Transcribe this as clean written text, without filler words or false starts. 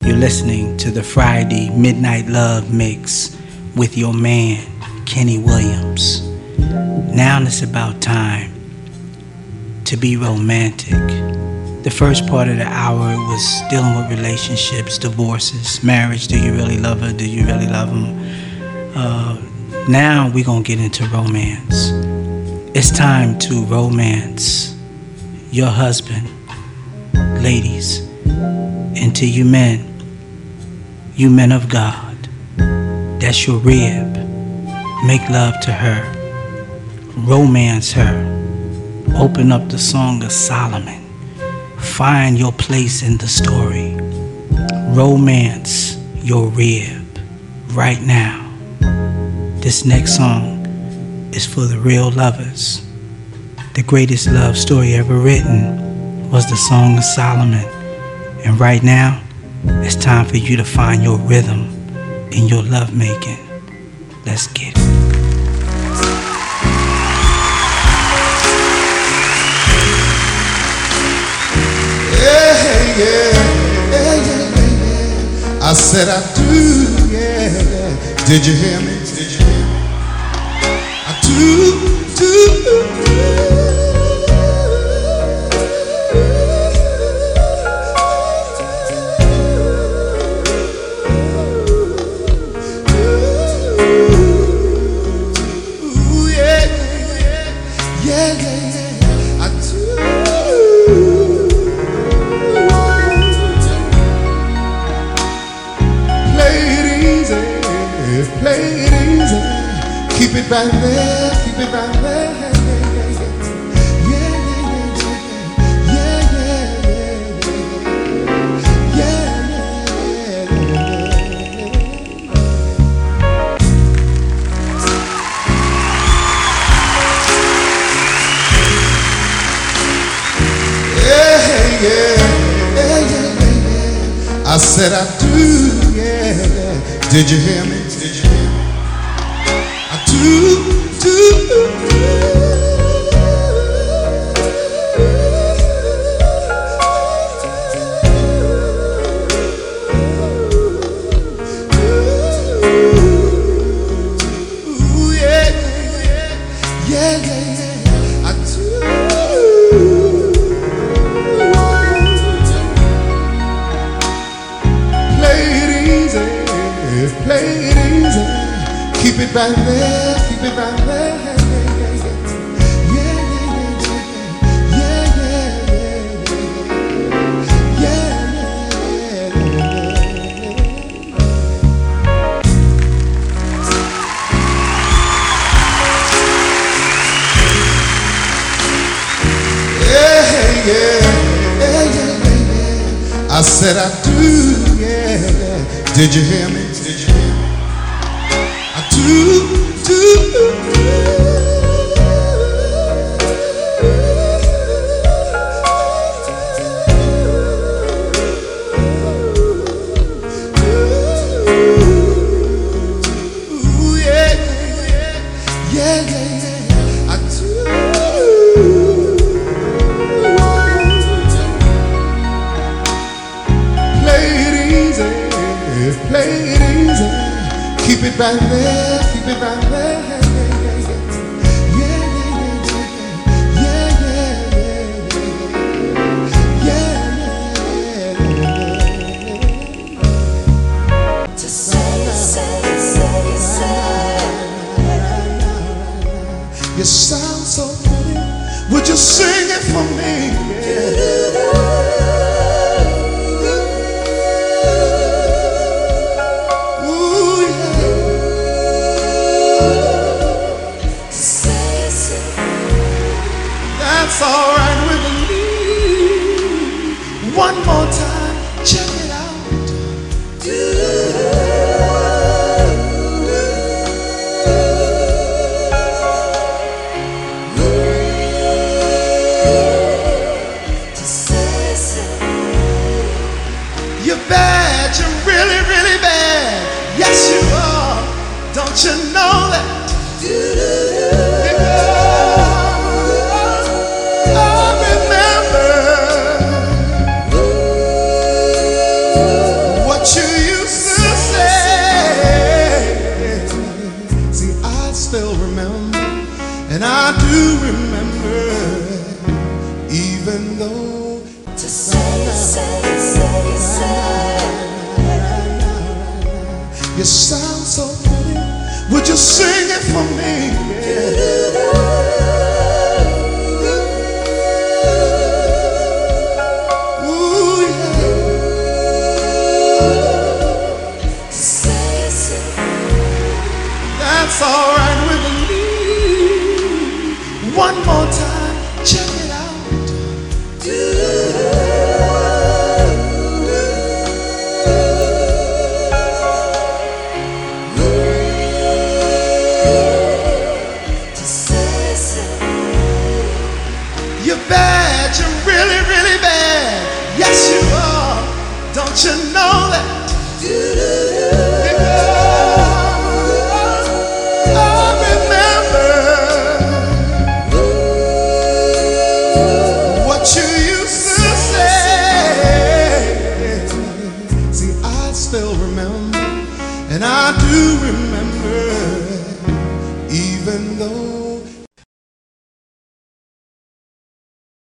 You're listening to the Friday Midnight Love Mix with your man, Kenny Williams. Now it's about time to be romantic. The first part of the hour was dealing with relationships, divorces, marriage. Do you really love her? Do you really love him? Now we're going to get into romance. It's time to romance your husband, ladies, and to you men of God. That's your rib. Make love to her. Romance her. Open up the Song of Solomon. Find your place in the story. Romance your rib right now. This next song is for the real lovers. The greatest love story ever written was the Song of Solomon. And right now, it's time for you to find your rhythm in your lovemaking. Let's get it. Yeah. I said I do, yeah. Did you hear me? I do. Keep it right there, keep it right there. I said I do, yeah. Did you hear me? I do. Ooh, yeah. I do. Play it easy, keep it right there, keep it right there. I said I do, yeah. Did you hear me? I do. Ooh, yeah. I do. Play it easy, keep it right there, keep it right there. To say. You sound so pretty, would you sing it for me? That's all right with me. One more time, check it out. You're bad, you're really, really bad. Yes, you are. Don't you know that? What what you used to say. See, I still remember, and I do remember, even though to say. you sound so pretty. Would you sing it for me?